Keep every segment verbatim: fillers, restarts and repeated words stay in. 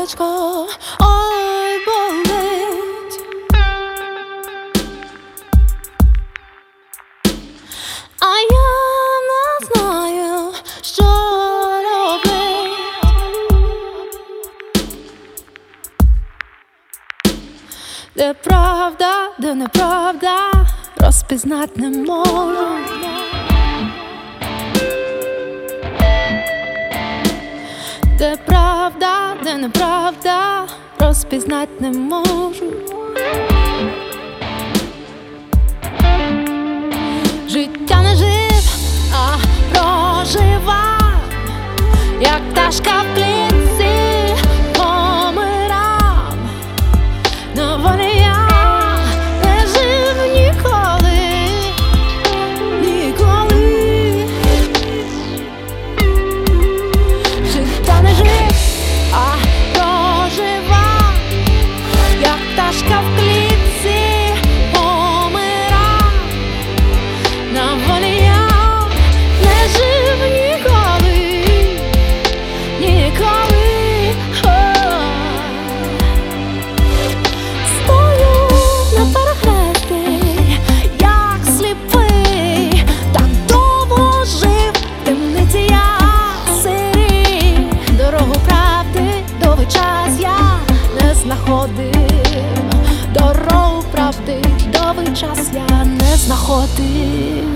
сердечко, ой, болить. А я не знаю, що робить. Де правда, де неправда, розпізнать не можу. Де правда, де неправда, розпізнать не можу. Життя не жив, а проживав, як пташка в клітці помирав. На волі я не жив ніколи, ніколи. Життя не жив, а проживав, як пташка в клітці помирав. На волі я не жив ніколи, ніколи. Стою на перехресті, як сліпий, так довго жив в темниці я сирій. Дорогу правди довгий час я не знаходив. Дорогу правди довгий час я не знаходив.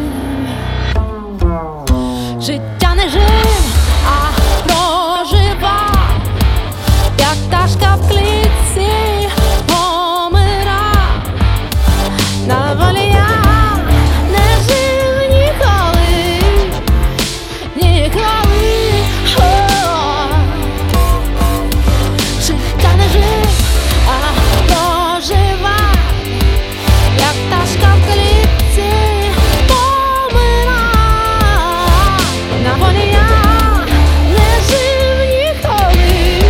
Життя не жив, а проживав, як пташка в клітці помирав. На волі я не жив ніколи, ніколи. О, життя не жив, а проживав, як пташка в клітці помирав. На волі я не жив ніколи,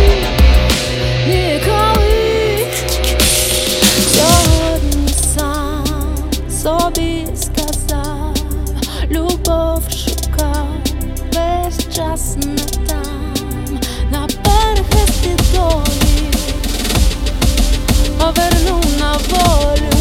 ніколи. Сьогодні сам собі сказав, любов шукав весь час не там. На перехресті долі повернув на волю.